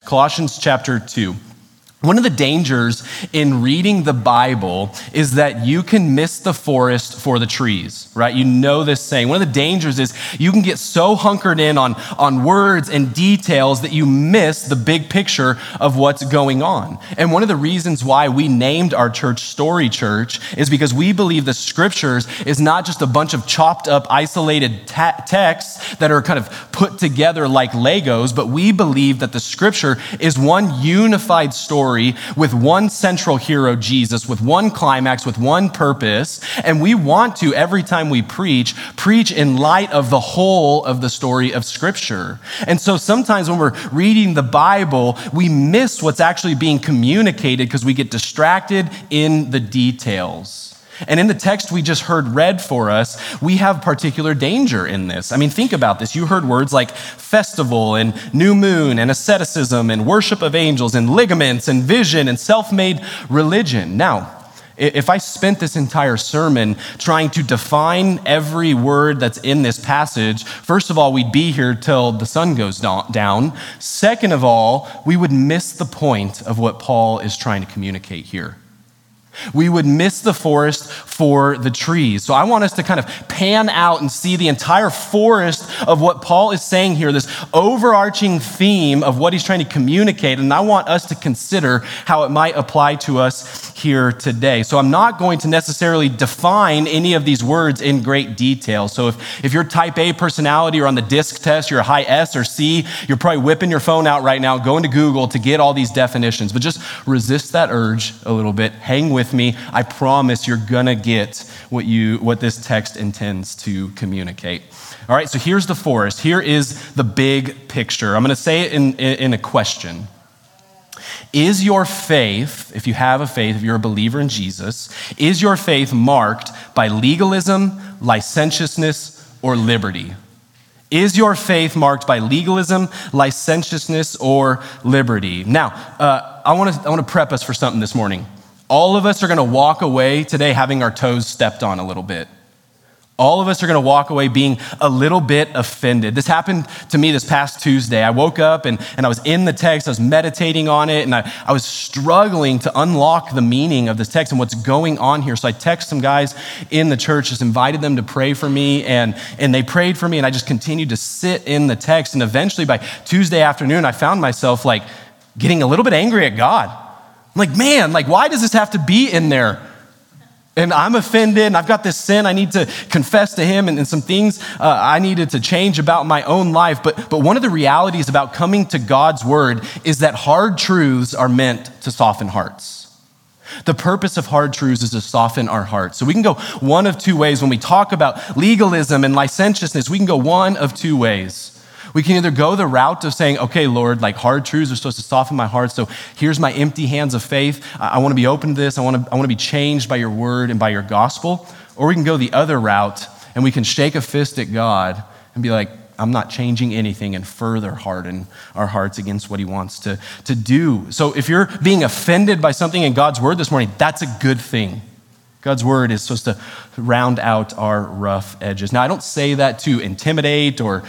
Colossians chapter 2. One of the dangers in reading the Bible is that you can miss the forest for the trees, right? You know this saying. One of the dangers is you can get so hunkered in on words and details that you miss the big picture of what's going on. And one of the reasons why we named our church Story Church is because we believe the scriptures is not just a bunch of chopped up, isolated texts that are kind of put together like Legos, but we believe that the scripture is one unified story with one central hero, Jesus, with one climax, with one purpose. And we want to, every time we preach in light of the whole of the story of Scripture. And so sometimes when we're reading the Bible, we miss what's actually being communicated because we get distracted in the details. And in the text we just heard read for us, we have particular danger in this. I mean, think about this. You heard words like festival and new moon and asceticism and worship of angels and ligaments and vision and self-made religion. Now, if I spent this entire sermon trying to define every word that's in this passage, first of all, we'd be here till the sun goes down. Second of all, we would miss the point of what Paul is trying to communicate here. We would miss the forest for the trees. So I want us to kind of pan out and see the entire forest of what Paul is saying here, this overarching theme of what he's trying to communicate. And I want us to consider how it might apply to us here today. So I'm not going to necessarily define any of these words in great detail. So if you're type A personality or on the DISC test, you're a high S or C, you're probably whipping your phone out right now, going to Google to get all these definitions. But just resist that urge a little bit. Hang with me. I promise you're gonna get what this text intends to communicate. All right, so here's the forest. Here is the big picture. I'm gonna say it in a question. Is your faith, if you have a faith, if you're a believer in Jesus, is your faith marked by legalism, licentiousness, or liberty? Is your faith marked by legalism, licentiousness, or liberty? Now, I want to prep us for something this morning. All of us are going to walk away today having our toes stepped on a little bit. All of us are going to walk away being a little bit offended. This happened to me this past Tuesday. I woke up and I was in the text, I was meditating on it, and I was struggling to unlock the meaning of this text and what's going on here. So I texted some guys in the church, just invited them to pray for me, and they prayed for me, and I just continued to sit in the text. And eventually by Tuesday afternoon, I found myself like getting a little bit angry at God. I'm like, man, why does this have to be in there? And I'm offended, and I've got this sin I need to confess to him, and some things I needed to change about my own life. But one of the realities about coming to God's word is that hard truths are meant to soften hearts. The purpose of hard truths is to soften our hearts. So we can go one of two ways. When we talk about legalism and licentiousness, we can go one of two ways. We can either go the route of saying, okay, Lord, hard truths are supposed to soften my heart, so here's my empty hands of faith. I want to be open to this. I want to be changed by your word and by your gospel. Or we can go the other route, and we can shake a fist at God and be like, I'm not changing anything, and further harden our hearts against what he wants to do. So if you're being offended by something in God's word this morning, that's a good thing. God's word is supposed to round out our rough edges. Now, I don't say that to intimidate or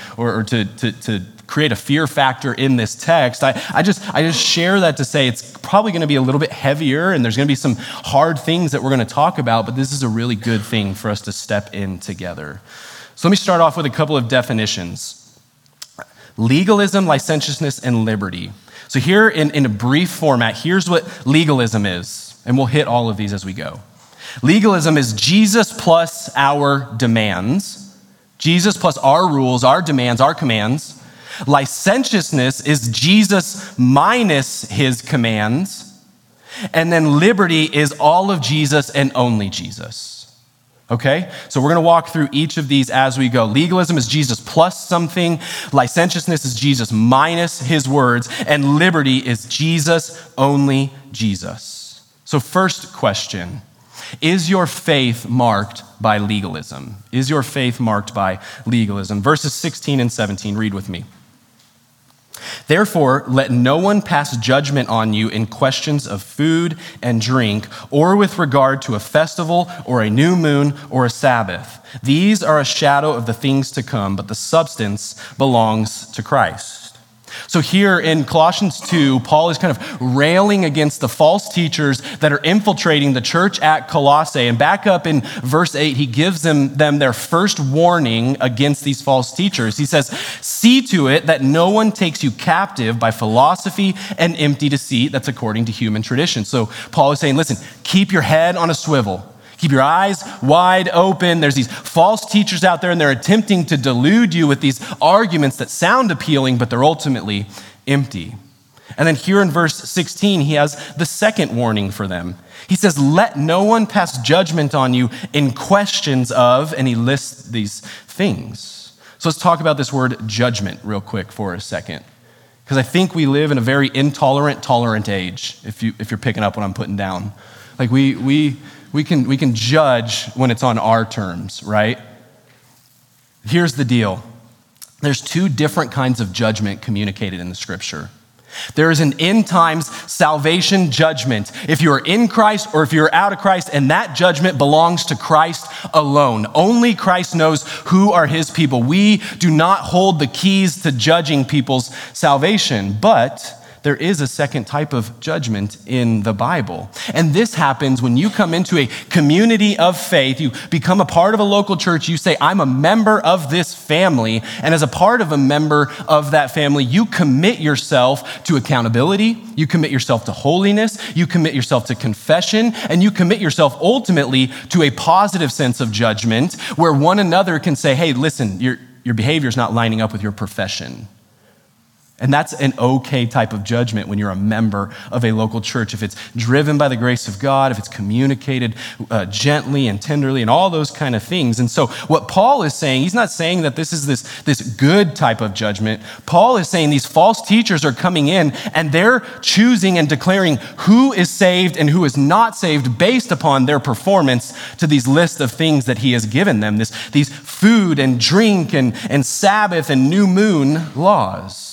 to create a fear factor in this text. I just share that to say it's probably going to be a little bit heavier, and there's going to be some hard things that we're going to talk about, but this is a really good thing for us to step in together. So let me start off with a couple of definitions. Legalism, licentiousness, and liberty. So here in a brief format, here's what legalism is, and we'll hit all of these as we go. Legalism is Jesus plus our demands. Jesus plus our rules, our demands, our commands. Licentiousness is Jesus minus his commands. And then liberty is all of Jesus and only Jesus. Okay? So we're going to walk through each of these as we go. Legalism is Jesus plus something. Licentiousness is Jesus minus his words. And liberty is Jesus, only Jesus. So first question. Is your faith marked by legalism? Is your faith marked by legalism? Verses 16 and 17, read with me. Therefore, let no one pass judgment on you in questions of food and drink, or with regard to a festival or a new moon or a Sabbath. These are a shadow of the things to come, but the substance belongs to Christ. So here in Colossians 2, Paul is kind of railing against the false teachers that are infiltrating the church at Colossae. And back up in verse 8, he gives them their first warning against these false teachers. He says, "See to it that no one takes you captive by philosophy and empty deceit that's according to human tradition." So Paul is saying, listen, keep your head on a swivel. Keep your eyes wide open. There's these false teachers out there, and they're attempting to delude you with these arguments that sound appealing, but they're ultimately empty. And then here in verse 16, he has the second warning for them. He says, "Let no one pass judgment on you in questions of," and he lists these things. So let's talk about this word judgment real quick for a second, because I think we live in a very intolerant, tolerant age, if you're picking up what I'm putting down. Like we can judge when it's on our terms, right? Here's the deal. There's two different kinds of judgment communicated in the scripture. There is an end times salvation judgment if you're in Christ or if you're out of Christ, and that judgment belongs to Christ alone. Only Christ knows who are his people. We do not hold the keys to judging people's salvation, but there is a second type of judgment in the Bible. And this happens when you come into a community of faith, you become a part of a local church, you say, I'm a member of this family, and as a part of a member of that family, you commit yourself to accountability, you commit yourself to holiness, you commit yourself to confession, and you commit yourself ultimately to a positive sense of judgment where one another can say, hey, listen, your behavior is not lining up with your profession. And that's an okay type of judgment when you're a member of a local church. If it's driven by the grace of God, if it's communicated gently and tenderly and all those kind of things. And so what Paul is saying, he's not saying that this is this good type of judgment. Paul is saying these false teachers are coming in and they're choosing and declaring who is saved and who is not saved based upon their performance to these lists of things that he has given them. These food and drink and Sabbath and new moon laws.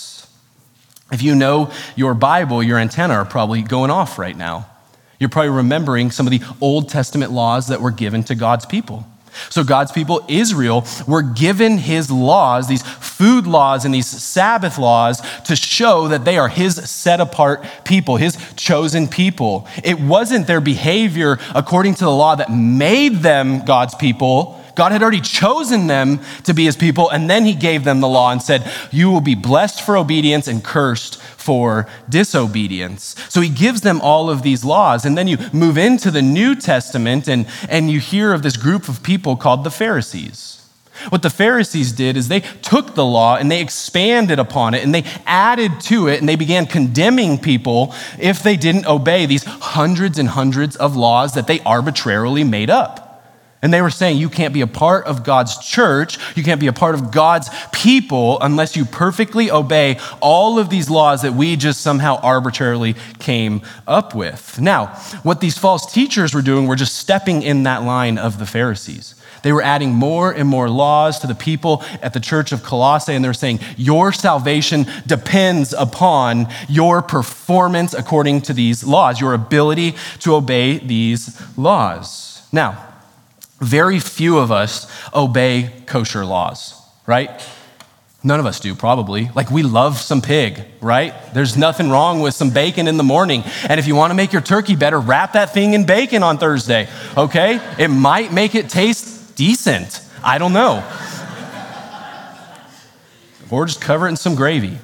If you know your Bible, your antenna are probably going off right now. You're probably remembering some of the Old Testament laws that were given to God's people. So God's people, Israel, were given his laws, these food laws and these Sabbath laws, to show that they are his set-apart people, his chosen people. It wasn't their behavior according to the law that made them God's people. God had already chosen them to be his people, and then he gave them the law and said, you will be blessed for obedience and cursed for disobedience. So he gives them all of these laws, and then you move into the New Testament, and you hear of this group of people called the Pharisees. What the Pharisees did is they took the law and they expanded upon it and they added to it and they began condemning people if they didn't obey these hundreds and hundreds of laws that they arbitrarily made up. And they were saying you can't be a part of God's church, you can't be a part of God's people unless you perfectly obey all of these laws that we just somehow arbitrarily came up with. Now, what these false teachers were doing were just stepping in that line of the Pharisees. They were adding more and more laws to the people at the church of Colossae, and they're saying your salvation depends upon your performance according to these laws, your ability to obey these laws. Now, very few of us obey kosher laws, right? None of us do, probably. Like, we love some pig, right? There's nothing wrong with some bacon in the morning. And if you want to make your turkey better, wrap that thing in bacon on Thursday, okay? It might make it taste decent. I don't know. Or just cover it in some gravy.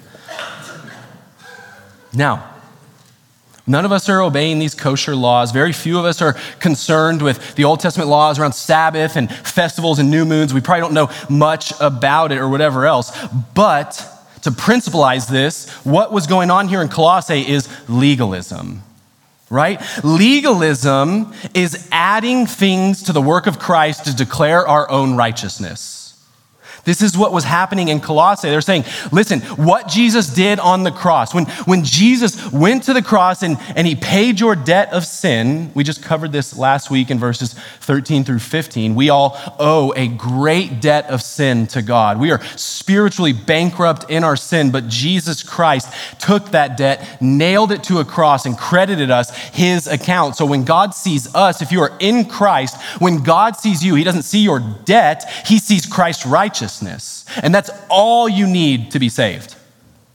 Now, none of us are obeying these kosher laws. Very few of us are concerned with the Old Testament laws around Sabbath and festivals and new moons. We probably don't know much about it or whatever else. But to principalize this, what was going on here in Colossae is legalism, right? Legalism is adding things to the work of Christ to declare our own righteousness. This is what was happening in Colossae. They're saying, listen, what Jesus did on the cross, when Jesus went to the cross and he paid your debt of sin, we just covered this last week in verses 13 through 15, we all owe a great debt of sin to God. We are spiritually bankrupt in our sin, but Jesus Christ took that debt, nailed it to a cross, and credited us his account. So when God sees us, if you are in Christ, when God sees you, he doesn't see your debt, he sees Christ's righteousness. And that's all you need to be saved.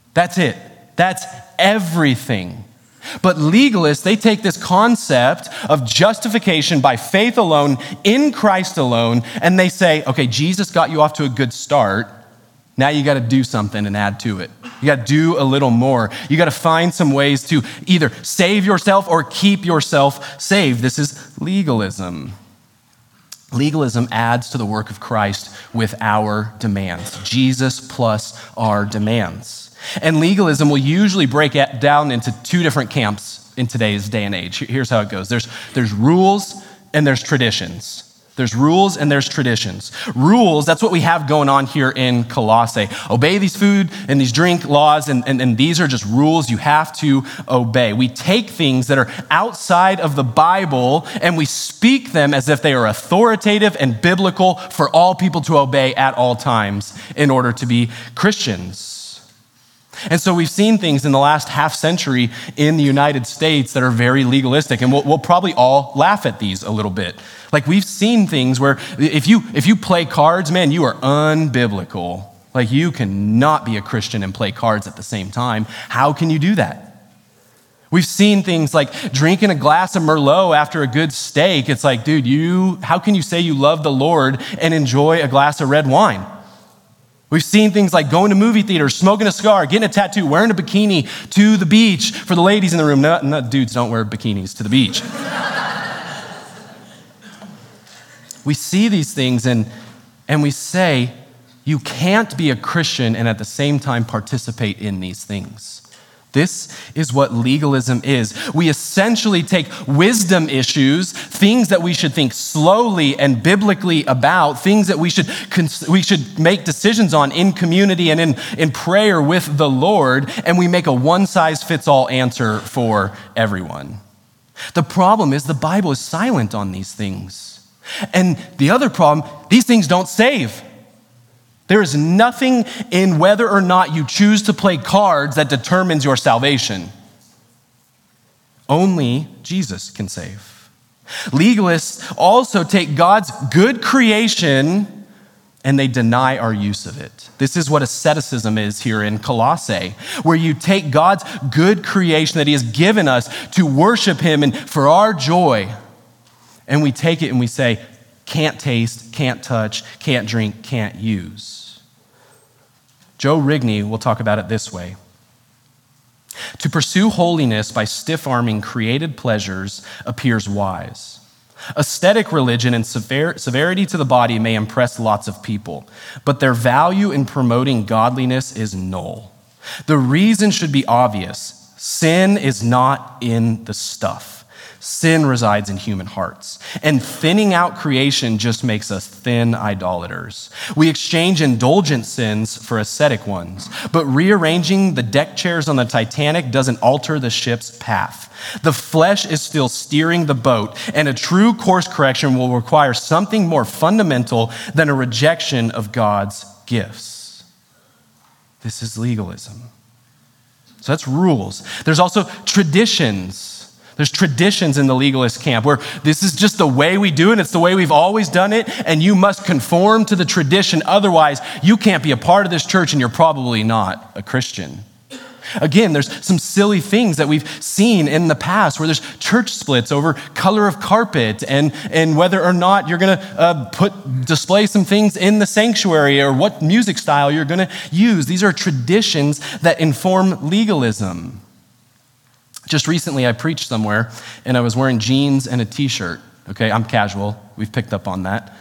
That's it. That's everything. But legalists, they take this concept of justification by faith alone, in Christ alone, and they say, okay, Jesus got you off to a good start. Now you got to do something and add to it. You got to do a little more. You got to find some ways to either save yourself or keep yourself saved. This is legalism. Legalism adds to the work of Christ with our demands. Jesus plus our demands. And legalism will usually break it down into two different camps in today's day and age. Here's how it goes. There's rules and there's traditions. There's rules and there's traditions. Rules, that's what we have going on here in Colossae. Obey these food and these drink laws, and these are just rules you have to obey. We take things that are outside of the Bible and we speak them as if they are authoritative and biblical for all people to obey at all times in order to be Christians. And so we've seen things in the last half century in the United States that are very legalistic, and we'll probably all laugh at these a little bit. Like we've seen things where if you play cards, man, you are unbiblical. Like you cannot be a Christian and play cards at the same time. How can you do that? We've seen things like drinking a glass of Merlot after a good steak. It's like, dude, how can you say you love the Lord and enjoy a glass of red wine? We've seen things like going to movie theaters, smoking a cigar, getting a tattoo, wearing a bikini to the beach. For the ladies in the room, not dudes don't wear bikinis to the beach. We see these things and we say, you can't be a Christian and at the same time participate in these things. This is what legalism is. We essentially take wisdom issues, things that we should think slowly and biblically about, things that we should make decisions on in community and in prayer with the Lord, and we make a one-size-fits-all answer for everyone. The problem is the Bible is silent on these things. And the other problem, these things don't save. There is nothing in whether or not you choose to play cards that determines your salvation. Only Jesus can save. Legalists also take God's good creation and they deny our use of it. This is what asceticism is here in Colossae, where you take God's good creation that he has given us to worship him and for our joy, and we take it and we say, can't taste, can't touch, can't drink, can't use. Joe Rigney will talk about it this way. To pursue holiness by stiff-arming created pleasures appears wise. Aesthetic religion and severity to the body may impress lots of people, but their value in promoting godliness is null. The reason should be obvious. Sin is not in the stuff. Sin resides in human hearts, and thinning out creation just makes us thin idolaters. We exchange indulgent sins for ascetic ones, but rearranging the deck chairs on the Titanic doesn't alter the ship's path. The flesh is still steering the boat, and a true course correction will require something more fundamental than a rejection of God's gifts. This is legalism. So that's rules. There's also traditions. There's traditions in the legalist camp where this is just the way we do it. It's the way we've always done it, and you must conform to the tradition. Otherwise, you can't be a part of this church, and you're probably not a Christian. Again, there's some silly things that we've seen in the past where there's church splits over color of carpet and whether or not you're going to display some things in the sanctuary or what music style you're going to use. These are traditions that inform legalism. Just recently, I preached somewhere, and I was wearing jeans and a t-shirt. Okay, I'm casual. We've picked up on that.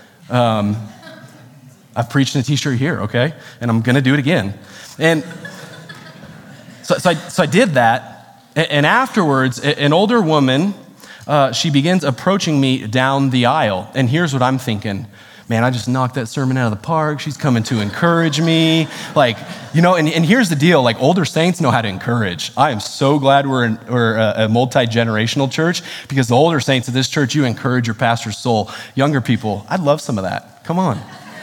I've preached in a t-shirt here, okay? And I'm going to do it again. And so I did that, and afterwards, an older woman, she begins approaching me down the aisle, and here's what I'm thinking. Man, I just knocked that sermon out of the park. She's coming to encourage me. And here's the deal. Like, older saints know how to encourage. I am so glad we're a multi-generational church, because the older saints of this church, you encourage your pastor's soul. Younger people, I'd love some of that. Come on.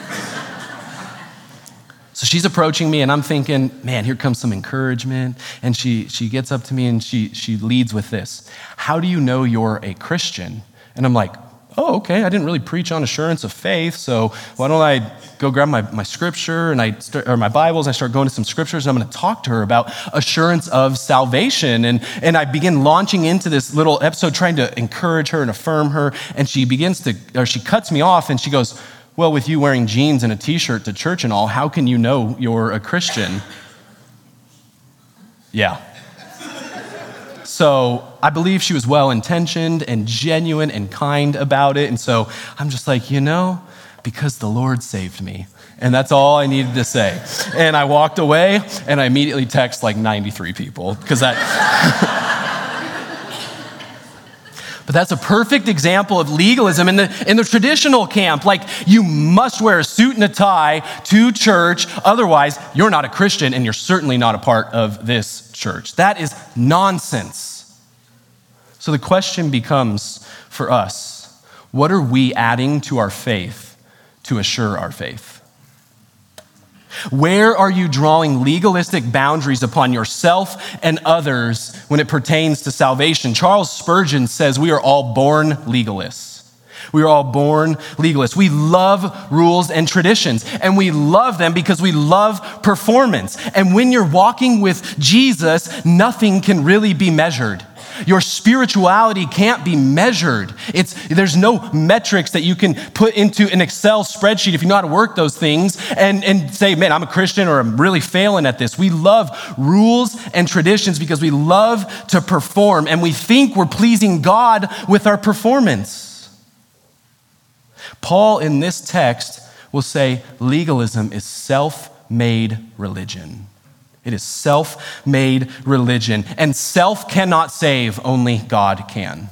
So she's approaching me, and I'm thinking, man, here comes some encouragement. And she gets up to me, and she leads with this. How do you know you're a Christian? And I'm like, oh, okay, I didn't really preach on assurance of faith, so why don't I go grab my scripture or my Bibles, and I start going to some scriptures, and I'm going to talk to her about assurance of salvation. And I begin launching into this little episode trying to encourage her and affirm her, and she cuts me off, and she goes, well, with you wearing jeans and a t-shirt to church and all, how can you know you're a Christian? Yeah. So I believe she was well-intentioned and genuine and kind about it. And so I'm just like, because the Lord saved me. And that's all I needed to say. And I walked away and I immediately text like 93 people because that... But that's a perfect example of legalism in the traditional camp. Like, you must wear a suit and a tie to church. Otherwise, you're not a Christian and you're certainly not a part of this church. That is nonsense. So the question becomes for us, what are we adding to our faith to assure our faith? Where are you drawing legalistic boundaries upon yourself and others when it pertains to salvation? Charles Spurgeon says we are all born legalists. We are all born legalists. We love rules and traditions, and we love them because we love performance. And when you're walking with Jesus, nothing can really be measured. Your spirituality can't be measured. There's no metrics that you can put into an Excel spreadsheet if you know how to work those things and say, man, I'm a Christian or I'm really failing at this. We love rules and traditions because we love to perform, and we think we're pleasing God with our performance. Paul in this text will say legalism is self-made religion. It is self-made religion, and self cannot save, only God can.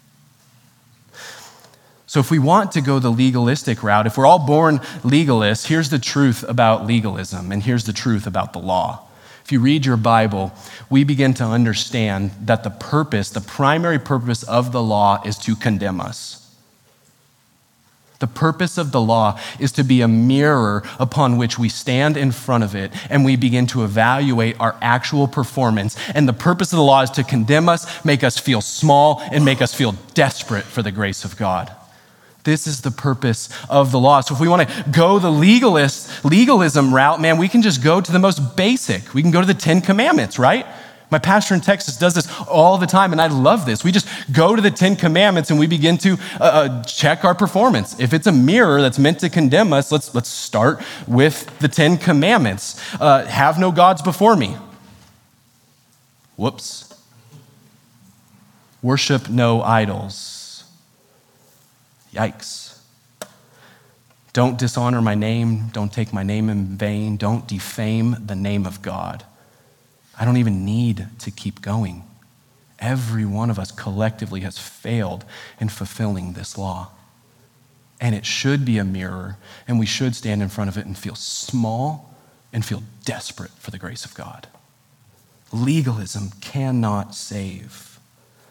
So if we want to go the legalistic route, if we're all born legalists, here's the truth about legalism, and here's the truth about the law. If you read your Bible, we begin to understand that the primary purpose of the law is to condemn us. The purpose of the law is to be a mirror upon which we stand in front of it and we begin to evaluate our actual performance. And the purpose of the law is to condemn us, make us feel small, and make us feel desperate for the grace of God. This is the purpose of the law. So if we want to go the legalism route, man, we can just go to the most basic. We can go to the 10 Commandments, right? My pastor in Texas does this all the time, and I love this. We just go to the 10 Commandments and we begin to check our performance. If it's a mirror that's meant to condemn us, let's start with the 10 Commandments. Have no gods before me. Whoops. Worship no idols. Yikes. Don't dishonor my name. Don't take my name in vain. Don't defame the name of God. I don't even need to keep going. Every one of us collectively has failed in fulfilling this law. And it should be a mirror, and we should stand in front of it and feel small and feel desperate for the grace of God. Legalism cannot save.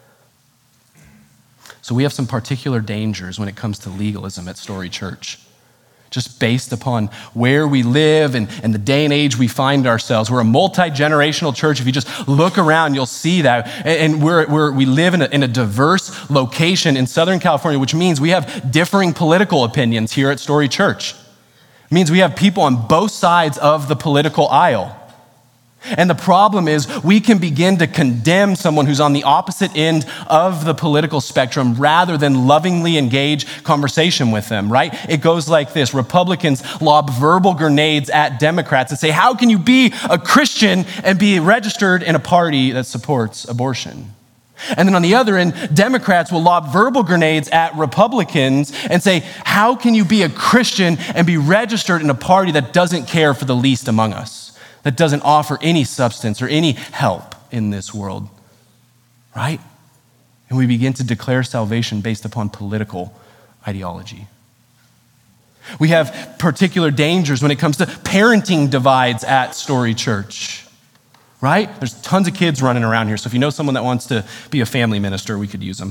So we have some particular dangers when it comes to legalism at Story Church. Just based upon where we live and the day and age we find ourselves. We're a multi-generational church. If you just look around, you'll see that. And we live in a diverse location in Southern California, which means we have differing political opinions here at Story Church. It means we have people on both sides of the political aisle. And the problem is we can begin to condemn someone who's on the opposite end of the political spectrum rather than lovingly engage conversation with them, right? It goes like this. Republicans lob verbal grenades at Democrats and say, how can you be a Christian and be registered in a party that supports abortion? And then on the other end, Democrats will lob verbal grenades at Republicans and say, how can you be a Christian and be registered in a party that doesn't care for the least among us? That doesn't offer any substance or any help in this world, right? And we begin to declare salvation based upon political ideology. We have particular dangers when it comes to parenting divides at Story Church, right? There's tons of kids running around here, so if you know someone that wants to be a family minister, we could use them.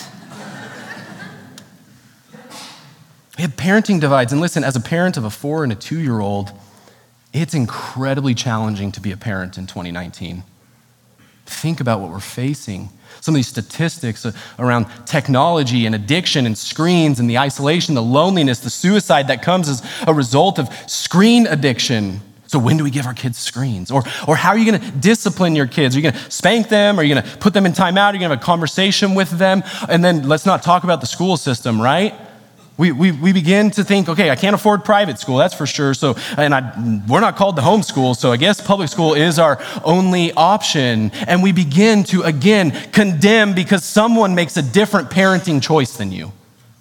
We have parenting divides, and listen, as a parent of a 4 and a 2-year-old, it's incredibly challenging to be a parent in 2019 Think about what we're facing. Some of these statistics around technology and addiction and screens and the isolation, the loneliness, the suicide that comes as a result of screen addiction. So when do we give our kids screens? Or how are you going to discipline your kids? Are you going to spank them? Are you going to put them in timeout? Are you going to have a conversation with them? And then let's not talk about the school system, right? We begin to think, okay, I can't afford private school, that's for sure. So, we're not called to homeschool, so I guess public school is our only option. And we begin to, again, condemn because someone makes a different parenting choice than you.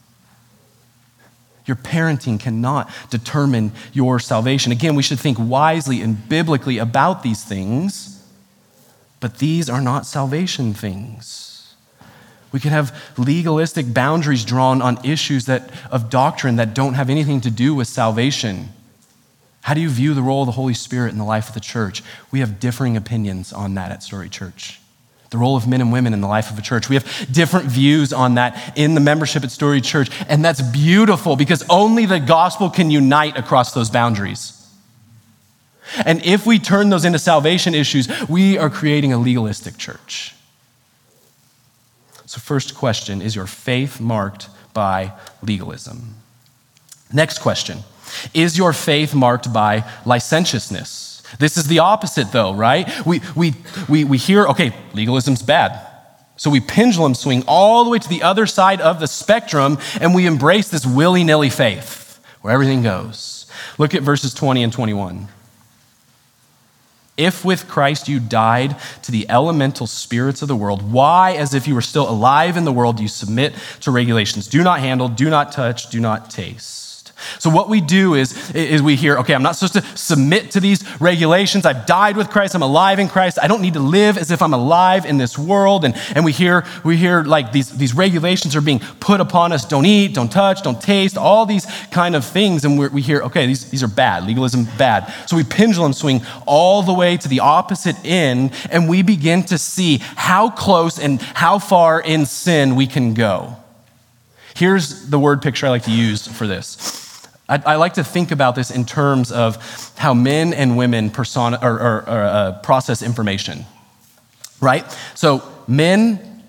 Your parenting cannot determine your salvation. Again, we should think wisely and biblically about these things, but these are not salvation things. We can have legalistic boundaries drawn on issues of doctrine that don't have anything to do with salvation. How do you view the role of the Holy Spirit in the life of the church? We have differing opinions on that at Story Church. The role of men and women in the life of a church. We have different views on that in the membership at Story Church, and that's beautiful because only the gospel can unite across those boundaries. And if we turn those into salvation issues, we are creating a legalistic church. So first question, is your faith marked by legalism? Next question, is your faith marked by licentiousness? This is the opposite though, right? We hear, okay, legalism's bad. So we pendulum swing all the way to the other side of the spectrum and we embrace this willy-nilly faith where everything goes. Look at verses 20 and 21. If with Christ you died to the elemental spirits of the world, why, as if you were still alive in the world, do you submit to regulations? Do not handle, do not touch, do not taste. So what we do is we hear, okay, I'm not supposed to submit to these regulations. I've died with Christ. I'm alive in Christ. I don't need to live as if I'm alive in this world. And we hear like these regulations are being put upon us. Don't eat, don't touch, don't taste, all these kind of things. And we hear, okay, these are bad. Legalism, bad. So we pendulum swing all the way to the opposite end, and we begin to see how close and how far in sin we can go. Here's the word picture I like to use for this. I like to think about this in terms of how men and women process information, right? So men,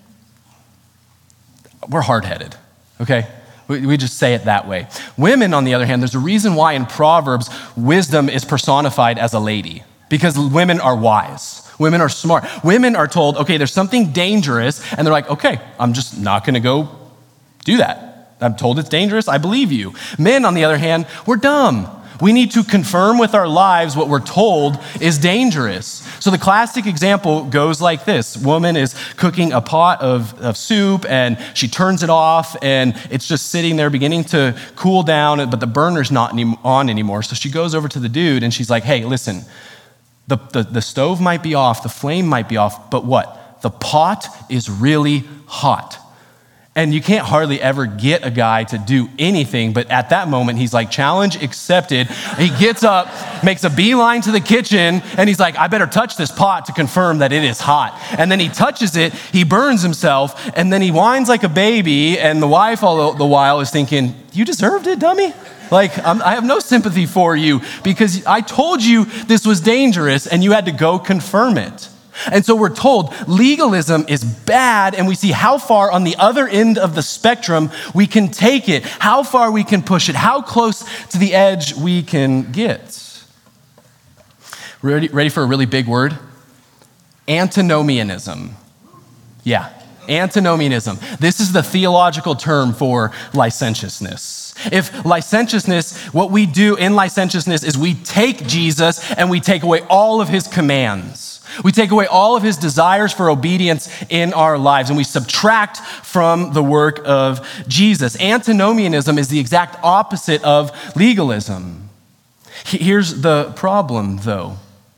we're hard-headed, okay? We just say it that way. Women, on the other hand, there's a reason why in Proverbs, wisdom is personified as a lady, because women are wise. Women are smart. Women are told, okay, there's something dangerous, and they're like, okay, I'm just not gonna go do that. I'm told it's dangerous, I believe you. Men, on the other hand, we're dumb. We need to confirm with our lives what we're told is dangerous. So the classic example goes like this. Woman is cooking a pot of soup and she turns it off and it's just sitting there beginning to cool down, but the burner's not on anymore. So she goes over to the dude and she's like, hey, listen, the stove might be off, the flame might be off, but what? The pot is really hot. And you can't hardly ever get a guy to do anything, but at that moment, he's like, challenge accepted. He gets up, makes a beeline to the kitchen, and he's like, I better touch this pot to confirm that it is hot. And then he touches it, he burns himself, and then he whines like a baby, and the wife all the while is thinking, you deserved it, dummy? Like, I have no sympathy for you because I told you this was dangerous, and you had to go confirm it. And so we're told legalism is bad, and we see how far on the other end of the spectrum we can take it, how far we can push it, how close to the edge we can get. Ready for a really big word? Antinomianism. Yeah, antinomianism. This is the theological term for licentiousness. If licentiousness, what we do in licentiousness is we take Jesus and we take away all of his commands. We take away all of his desires for obedience in our lives, and we subtract from the work of Jesus. Antinomianism is the exact opposite of legalism. Here's the problem, though.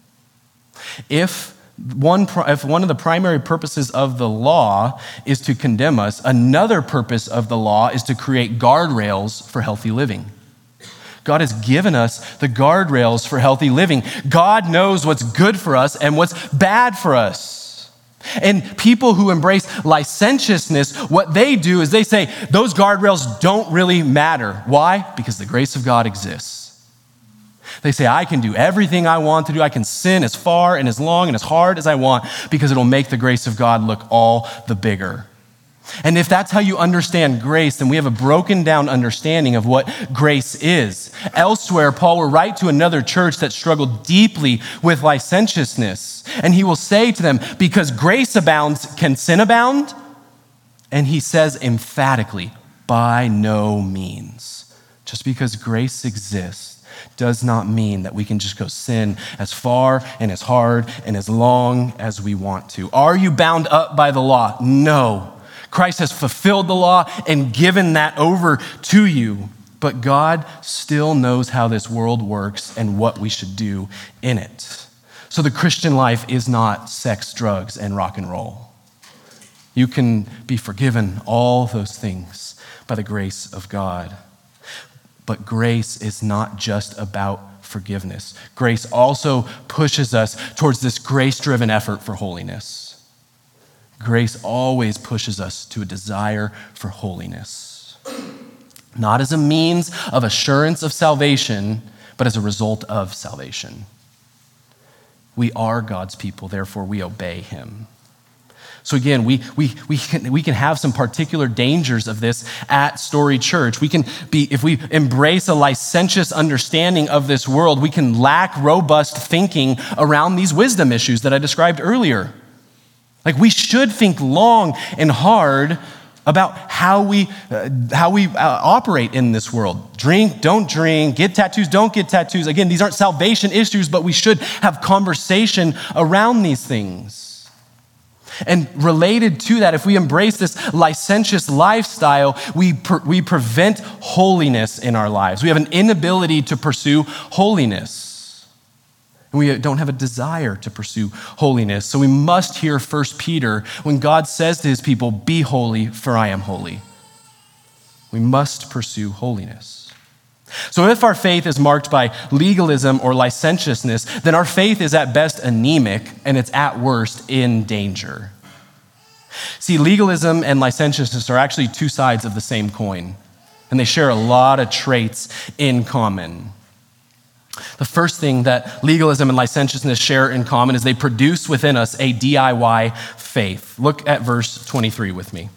If one of the primary purposes of the law is to condemn us, another purpose of the law is to create guardrails for healthy living. God has given us the guardrails for healthy living. God knows what's good for us and what's bad for us. And people who embrace licentiousness, what they do is they say, those guardrails don't really matter. Why? Because the grace of God exists. They say, I can do everything I want to do. I can sin as far and as long and as hard as I want because it'll make the grace of God look all the bigger. And if that's how you understand grace, then we have a broken down understanding of what grace is. Elsewhere, Paul will write to another church that struggled deeply with licentiousness. And he will say to them, because grace abounds, can sin abound? And he says emphatically, by no means. Just because grace exists does not mean that we can just go sin as far and as hard and as long as we want to. Are you bound up by the law? No. Christ has fulfilled the law and given that over to you. But God still knows how this world works and what we should do in it. So the Christian life is not sex, drugs, and rock and roll. You can be forgiven all those things by the grace of God. But grace is not just about forgiveness. Grace also pushes us towards this grace-driven effort for holiness. Grace always pushes us to a desire for holiness, not as a means of assurance of salvation, but as a result of salvation. We are God's people, therefore we obey him. So again, we can have some particular dangers of this at Story Church. We can be, if we embrace a licentious understanding of this world, we can lack robust thinking around these wisdom issues that I described earlier. Like we should think long and hard about how we operate in this world. Drink, don't drink, get tattoos, don't get tattoos. Again, these aren't salvation issues, but we should have conversation around these things. And related to that, if we embrace this licentious lifestyle, we prevent holiness in our lives. We have an inability to pursue holiness. And we don't have a desire to pursue holiness. So we must hear 1 Peter when God says to his people, be holy, for I am holy. We must pursue holiness. So if our faith is marked by legalism or licentiousness, then our faith is at best anemic and it's at worst in danger. See, legalism and licentiousness are actually two sides of the same coin, and they share a lot of traits in common. The first thing that legalism and licentiousness share in common is they produce within us a DIY faith. Look at verse 23 with me.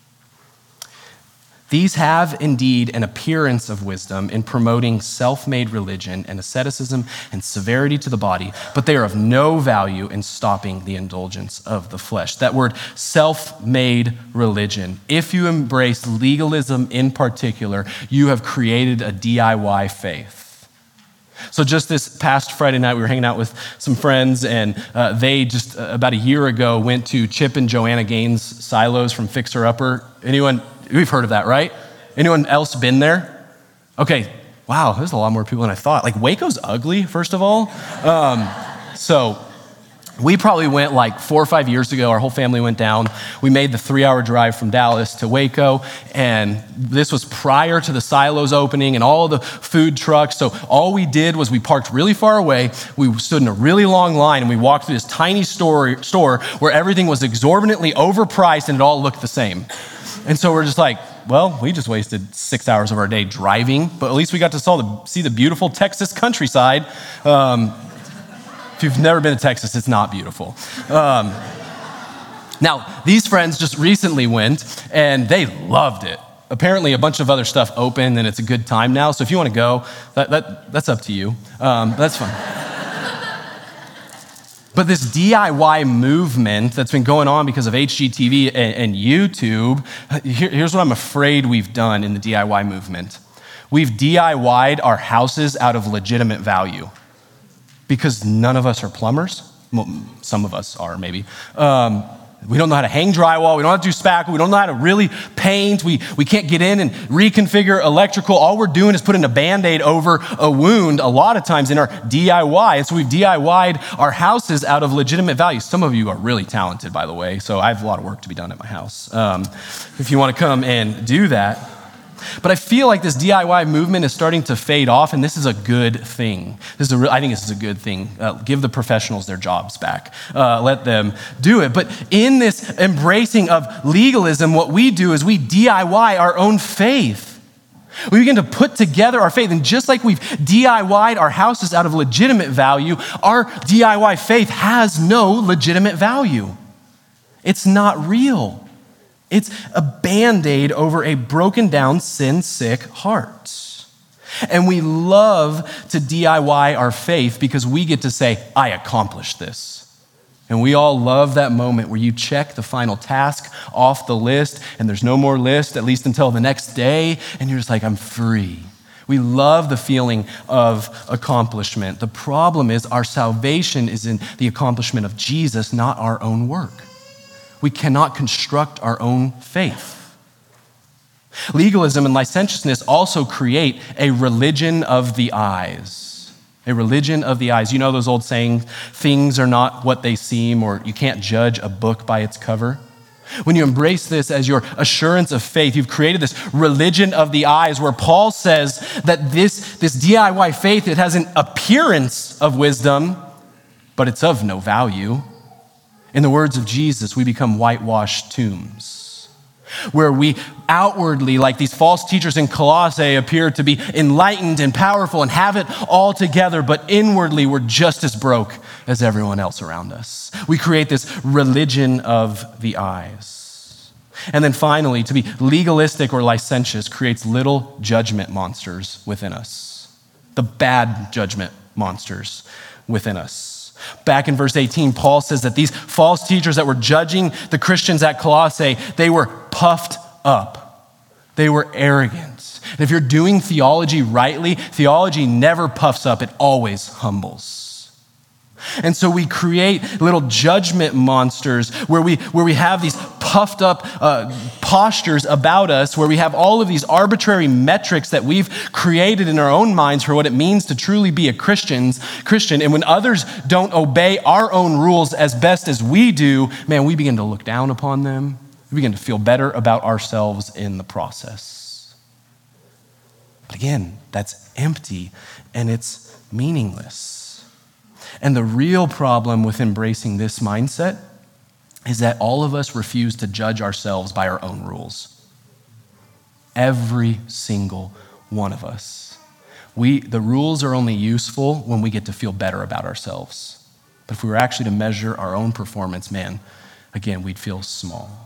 These have indeed an appearance of wisdom in promoting self-made religion and asceticism and severity to the body, but they are of no value in stopping the indulgence of the flesh. That word, self-made religion. If you embrace legalism in particular, you have created a DIY faith. So just this past Friday night, we were hanging out with some friends, and they just about a year ago went to Chip and Joanna Gaines' Silos from Fixer Upper. Anyone? We've heard of that, right? Anyone else been there? Okay, wow, there's a lot more people than I thought. Like Waco's ugly, first of all. So we probably went like 4 or 5 years ago. Our whole family went down. We made the 3-hour drive from Dallas to Waco, and this was prior to the Silos opening and all the food trucks. So all we did was we parked really far away. We stood in a really long line, and we walked through this tiny store where everything was exorbitantly overpriced and it all looked the same. And so we're just like, well, we just wasted 6 hours of our day driving, but at least we got to see the beautiful Texas countryside. If you've never been to Texas, it's not beautiful. Now, these friends just recently went, and they loved it. Apparently, a bunch of other stuff opened, and it's a good time now. So if you want to go, that's up to you. That's fine. But this DIY movement that's been going on because of HGTV and YouTube, here's what I'm afraid we've done in the DIY movement. We've DIY'd our houses out of legitimate value because none of us are plumbers. Well, some of us are maybe. We don't know how to hang drywall. We don't know how to do spackle. We don't know how to really paint. We can't get in and reconfigure electrical. All we're doing is putting a Band-Aid over a wound a lot of times in our DIY. And so we've DIY'd our houses out of legitimate value. Some of you are really talented, by the way, so I have a lot of work to be done at my house if you want to come and do that. But I feel like this DIY movement is starting to fade off, and this is a good thing. I think this is a good thing. Give the professionals their jobs back. Let them do it. But in this embracing of legalism, what we do is we DIY our own faith. We begin to put together our faith. And just like we've DIY'd our houses out of legitimate value, our DIY faith has no legitimate value. It's not real. It's a Band-Aid over a broken down, sin-sick heart. And we love to DIY our faith because we get to say, I accomplished this. And we all love that moment where you check the final task off the list and there's no more list, at least until the next day, and you're just like, I'm free. We love the feeling of accomplishment. The problem is our salvation is in the accomplishment of Jesus, not our own work. We cannot construct our own faith. Legalism and licentiousness also create a religion of the eyes. A religion of the eyes. You know those old sayings, things are not what they seem, or you can't judge a book by its cover? When you embrace this as your assurance of faith, you've created this religion of the eyes where Paul says that this DIY faith, it has an appearance of wisdom, but it's of no value. In the words of Jesus, we become whitewashed tombs, where we outwardly, like these false teachers in Colossae, appear to be enlightened and powerful and have it all together, but inwardly we're just as broke as everyone else around us. We create this religion of the eyes. And then finally, to be legalistic or licentious creates little judgment monsters within us, the bad judgment monsters within us. Back in verse 18, Paul says that these false teachers that were judging the Christians at Colossae, they were puffed up. They were arrogant. And if you're doing theology rightly, theology never puffs up, it always humbles. And so we create little judgment monsters where we have these puffed up postures about us, where we have all of these arbitrary metrics that we've created in our own minds for what it means to truly be a Christian. And when others don't obey our own rules as best as we do, man, we begin to look down upon them. We begin to feel better about ourselves in the process. But again, that's empty and it's meaningless. And the real problem with embracing this mindset is that all of us refuse to judge ourselves by our own rules. Every single one of us. The rules are only useful when we get to feel better about ourselves. But if we were actually to measure our own performance, man, again, we'd feel small.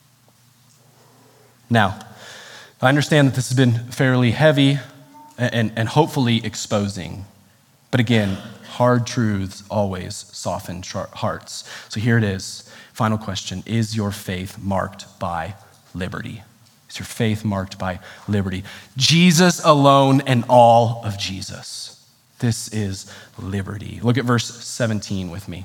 Now, I understand that this has been fairly heavy and hopefully exposing. But again, hard truths always soften hearts. So here it is. Final question. Is your faith marked by liberty? Is your faith marked by liberty? Jesus alone and all of Jesus. This is liberty. Look at verse 17 with me.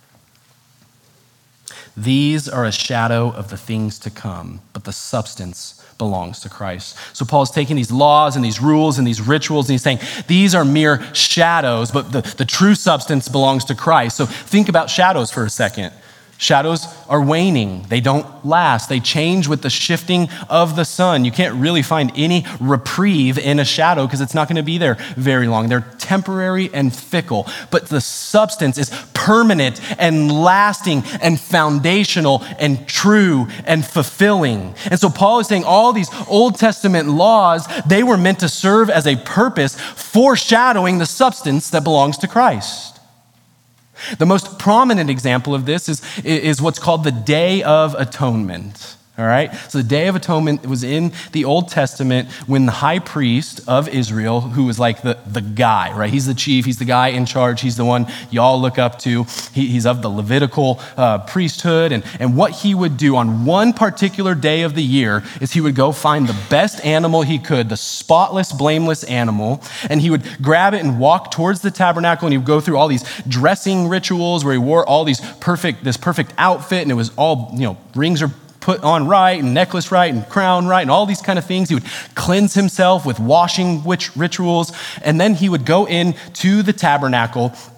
These are a shadow of the things to come, but the substance belongs to Christ. So Paul's taking these laws and these rules and these rituals and he's saying, these are mere shadows, but the true substance belongs to Christ. So think about shadows for a second. Shadows are waning. They don't last. They change with the shifting of the sun. You can't really find any reprieve in a shadow because it's not going to be there very long. They're temporary and fickle, but the substance is permanent and lasting and foundational and true and fulfilling. And so Paul is saying all these Old Testament laws, they were meant to serve as a purpose foreshadowing the substance that belongs to Christ. The most prominent example of this is what's called the Day of Atonement. All right? So the Day of Atonement was in the Old Testament when the high priest of Israel, who was like the guy, right? He's the chief, he's the guy in charge, he's the one y'all look up to. He's of the Levitical priesthood. And what he would do on one particular day of the year is he would go find the best animal he could, the spotless, blameless animal, and he would grab it and walk towards the tabernacle, and he would go through all these dressing rituals where he wore all this perfect outfit, and it was all, rings are put on right and necklace right and crown right and all these kind of things. He would cleanse himself with washing rituals, and then he would go in to the tabernacle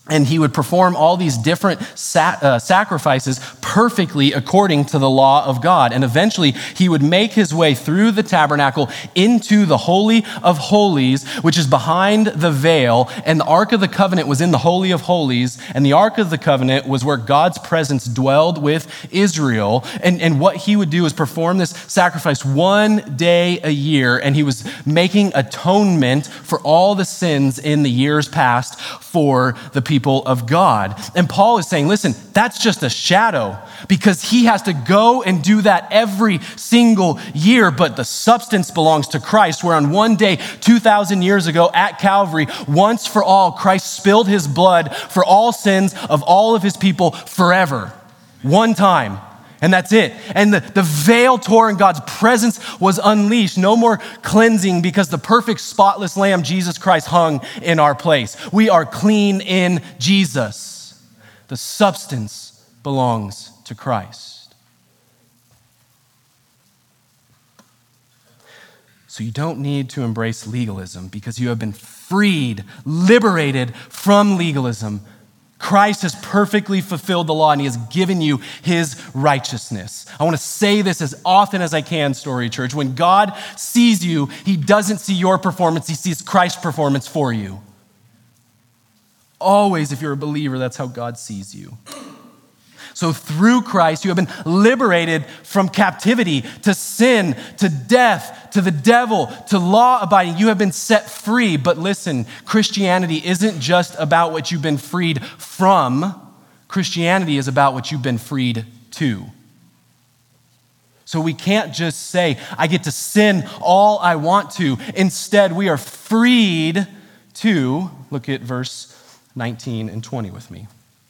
And he would perform all these different sacrifices perfectly according to the law of God. And eventually, he would make his way through the tabernacle into the Holy of Holies, which is behind the veil. And the Ark of the Covenant was in the Holy of Holies. And the Ark of the Covenant was where God's presence dwelled with Israel. And what he would do is perform this sacrifice one day a year. And he was making atonement for all the sins in the years past for the people of God. And Paul is saying, listen, that's just a shadow, because he has to go and do that every single year. But the substance belongs to Christ, where on one day, 2,000 years ago at Calvary, once for all, Christ spilled his blood for all sins of all of his people forever. One time. And that's it. And the veil tore and God's presence was unleashed. No more cleansing, because the perfect spotless lamb, Jesus Christ, hung in our place. We are clean in Jesus. The substance belongs to Christ. So you don't need to embrace legalism, because you have been freed, liberated from legalism. Christ has perfectly fulfilled the law, and he has given you his righteousness. I want to say this as often as I can, Story Church. When God sees you, he doesn't see your performance, he sees Christ's performance for you. Always, if you're a believer, that's how God sees you. So through Christ, you have been liberated from captivity to sin, to death, to the devil, to law abiding. You have been set free. But listen, Christianity isn't just about what you've been freed from. Christianity is about what you've been freed to. So we can't just say, I get to sin all I want to. Instead, we are freed to, look at verse 19 and 20 with me.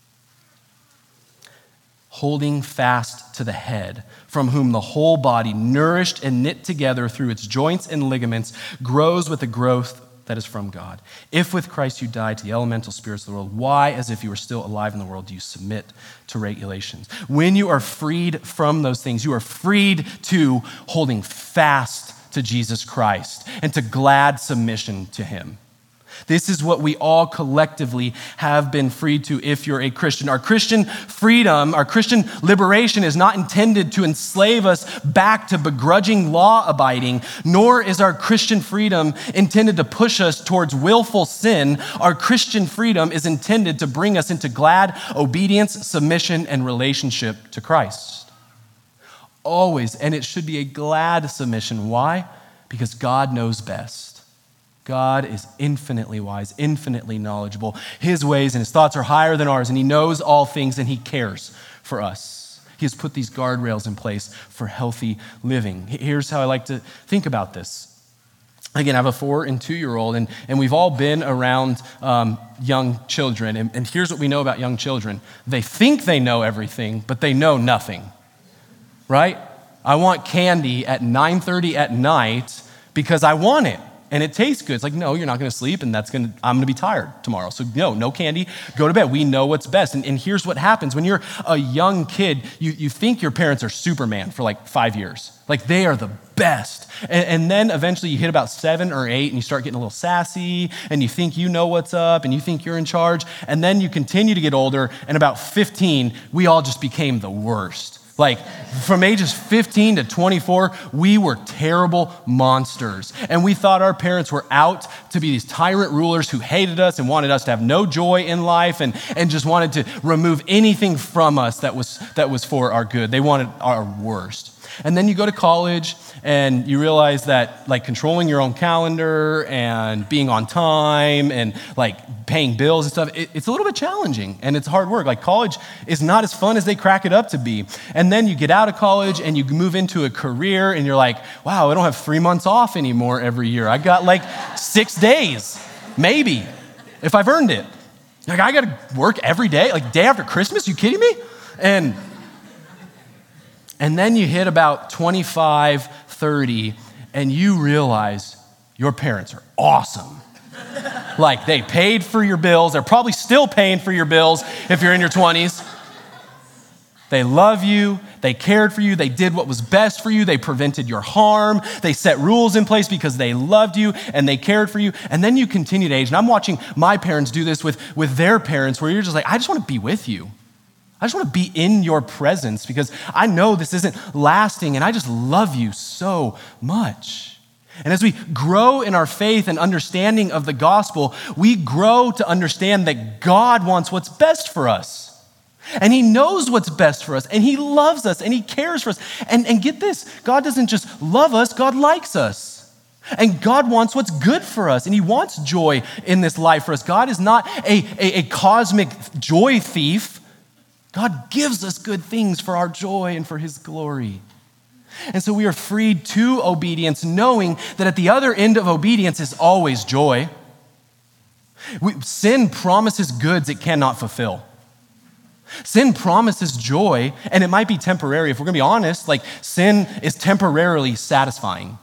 Holding fast to the head, from whom the whole body, nourished and knit together through its joints and ligaments, grows with the growth that is from God. If with Christ you died to the elemental spirits of the world, why, as if you were still alive in the world, do you submit to regulations? When you are freed from those things, you are freed to holding fast to Jesus Christ and to glad submission to him. This is what we all collectively have been freed to if you're a Christian. Our Christian freedom, our Christian liberation is not intended to enslave us back to begrudging law abiding, nor is our Christian freedom intended to push us towards willful sin. Our Christian freedom is intended to bring us into glad obedience, submission, and relationship to Christ. Always, and it should be a glad submission. Why? Because God knows best. God is infinitely wise, infinitely knowledgeable. His ways and his thoughts are higher than ours, and he knows all things, and he cares for us. He has put these guardrails in place for healthy living. Here's how I like to think about this. Again, I have a 4 and 2-year-old, and we've all been around young children, and here's what we know about young children. They think they know everything, but they know nothing, right? I want candy at 9:30 at night because I want it. And it tastes good. It's like, no, you're not going to sleep, and I'm going to be tired tomorrow. So no candy, go to bed. We know what's best. And here's what happens. When you're a young kid, you think your parents are Superman for like 5 years. Like they are the best. And then eventually you hit about 7 or 8 and you start getting a little sassy and you think you know what's up and you think you're in charge. And then you continue to get older, and about 15, we all just became the worst. Like from ages 15 to 24, we were terrible monsters. And we thought our parents were out to be these tyrant rulers who hated us and wanted us to have no joy in life and just wanted to remove anything from us that was for our good. They wanted our worst. And then you go to college and you realize that like controlling your own calendar and being on time and like paying bills and stuff, it's a little bit challenging and it's hard work. Like college is not as fun as they crack it up to be. And then you get out of college and you move into a career and you're like, wow, I don't have 3 months off anymore every year. I got like 6 days, maybe, if I've earned it. Like I got to work every day, like day after Christmas, you kidding me? And then you hit about 25, 30, and you realize your parents are awesome. Like they paid for your bills. They're probably still paying for your bills if you're in your 20s. They love you, they cared for you, they did what was best for you, they prevented your harm, they set rules in place because they loved you and they cared for you. And then you continue to age. And I'm watching my parents do this with their parents, where you're just like, I just want to be with you. I just want to be in your presence because I know this isn't lasting and I just love you so much. And as we grow in our faith and understanding of the gospel, we grow to understand that God wants what's best for us. And he knows what's best for us, and he loves us, and he cares for us. And get this, God doesn't just love us, God likes us. And God wants what's good for us, and he wants joy in this life for us. God is not a cosmic joy thief. God gives us good things for our joy and for his glory. And so we are freed to obedience, knowing that at the other end of obedience is always joy. Sin promises goods it cannot fulfill. Sin promises joy, and it might be temporary. If we're going to be honest, like sin is temporarily satisfying,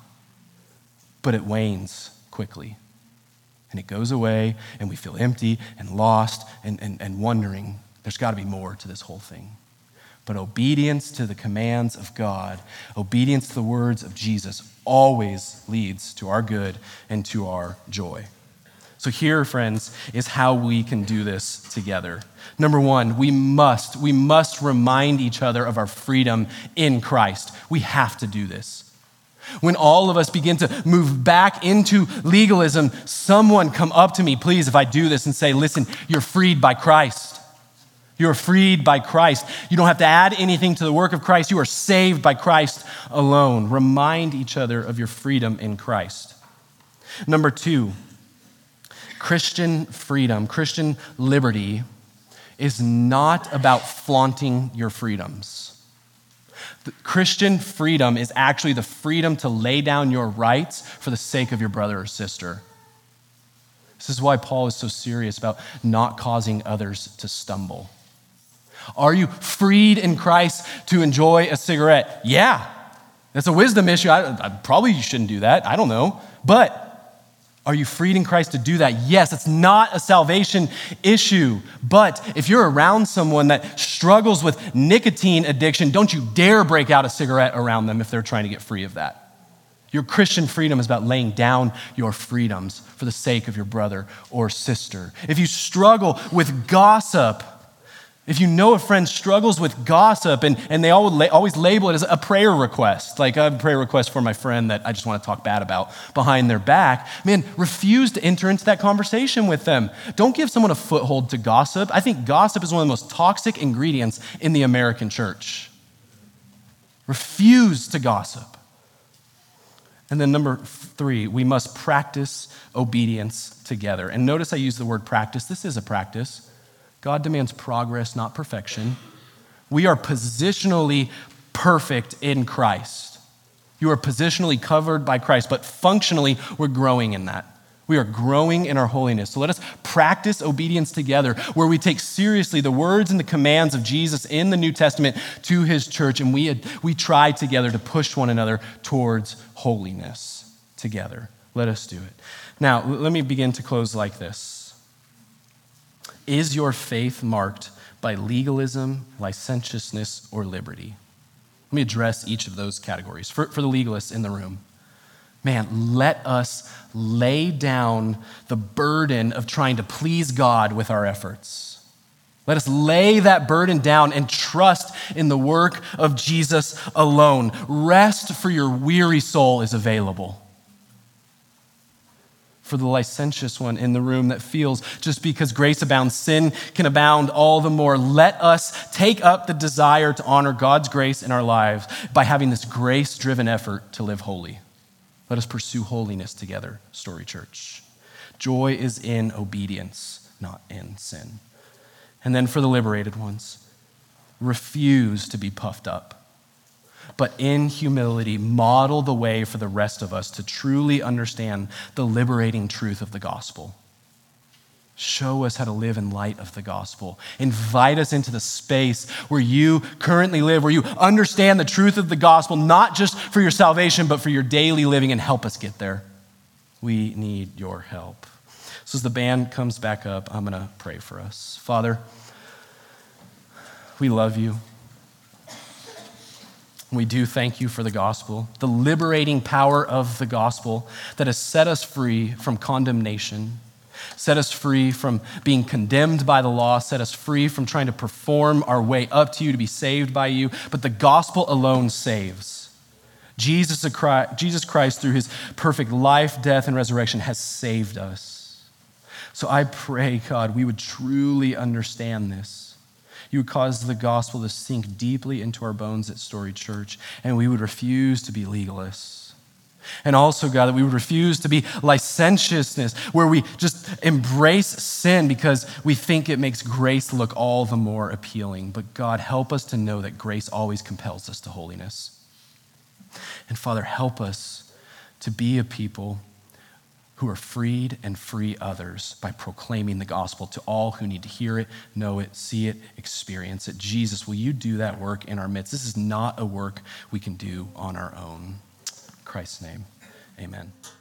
but it wanes quickly. And it goes away, and we feel empty and lost and wondering, there's got to be more to this whole thing. But obedience to the commands of God, obedience to the words of Jesus, always leads to our good and to our joy. So here, friends, is how we can do this together. Number one, we must remind each other of our freedom in Christ. We have to do this. When all of us begin to move back into legalism, someone come up to me, please, if I do this, and say, listen, you're freed by Christ. You're freed by Christ. You don't have to add anything to the work of Christ. You are saved by Christ alone. Remind each other of your freedom in Christ. Number two, Christian freedom, Christian liberty is not about flaunting your freedoms. Christian freedom is actually the freedom to lay down your rights for the sake of your brother or sister. This is why Paul is so serious about not causing others to stumble. Are you freed in Christ to enjoy a cigarette? Yeah, that's a wisdom issue. I probably you shouldn't do that. I don't know. But are you freed in Christ to do that? Yes, it's not a salvation issue. But if you're around someone that struggles with nicotine addiction, don't you dare break out a cigarette around them if they're trying to get free of that. Your Christian freedom is about laying down your freedoms for the sake of your brother or sister. If you struggle with gossip, if you know a friend struggles with gossip and they always label it as a prayer request, like I have a prayer request for my friend that I just want to talk bad about behind their back, man, refuse to enter into that conversation with them. Don't give someone a foothold to gossip. I think gossip is one of the most toxic ingredients in the American church. Refuse to gossip. And then number three, we must practice obedience together. And notice I use the word practice. This is a practice. God demands progress, not perfection. We are positionally perfect in Christ. You are positionally covered by Christ, but functionally, we're growing in that. We are growing in our holiness. So let us practice obedience together, where we take seriously the words and the commands of Jesus in the New Testament to his church, and we try together to push one another towards holiness together. Let us do it. Now, let me begin to close like this. Is your faith marked by legalism, licentiousness, or liberty? Let me address each of those categories. For the legalists in the room, man, let us lay down the burden of trying to please God with our efforts. Let us lay that burden down and trust in the work of Jesus alone. Rest for your weary soul is available. For the licentious one in the room that feels just because grace abounds, sin can abound all the more. Let us take up the desire to honor God's grace in our lives by having this grace-driven effort to live holy. Let us pursue holiness together, Story Church. Joy is in obedience, not in sin. And then for the liberated ones, refuse to be puffed up, but in humility, model the way for the rest of us to truly understand the liberating truth of the gospel. Show us how to live in light of the gospel. Invite us into the space where you currently live, where you understand the truth of the gospel, not just for your salvation, but for your daily living, and help us get there. We need your help. So as the band comes back up, I'm going to pray for us. Father, we love you. We do thank you for the gospel, the liberating power of the gospel that has set us free from condemnation, set us free from being condemned by the law, set us free from trying to perform our way up to you to be saved by you. But the gospel alone saves. Jesus Christ, through his perfect life, death, and resurrection, has saved us. So I pray, God, we would truly understand this. You would cause the gospel to sink deeply into our bones at Story Church, and we would refuse to be legalists. And also, God, that we would refuse to be licentiousness, where we just embrace sin because we think it makes grace look all the more appealing. But God, help us to know that grace always compels us to holiness. And Father, help us to be a people who are freed and free others by proclaiming the gospel to all who need to hear it, know it, see it, experience it. Jesus, will you do that work in our midst? This is not a work we can do on our own. In Christ's name, amen.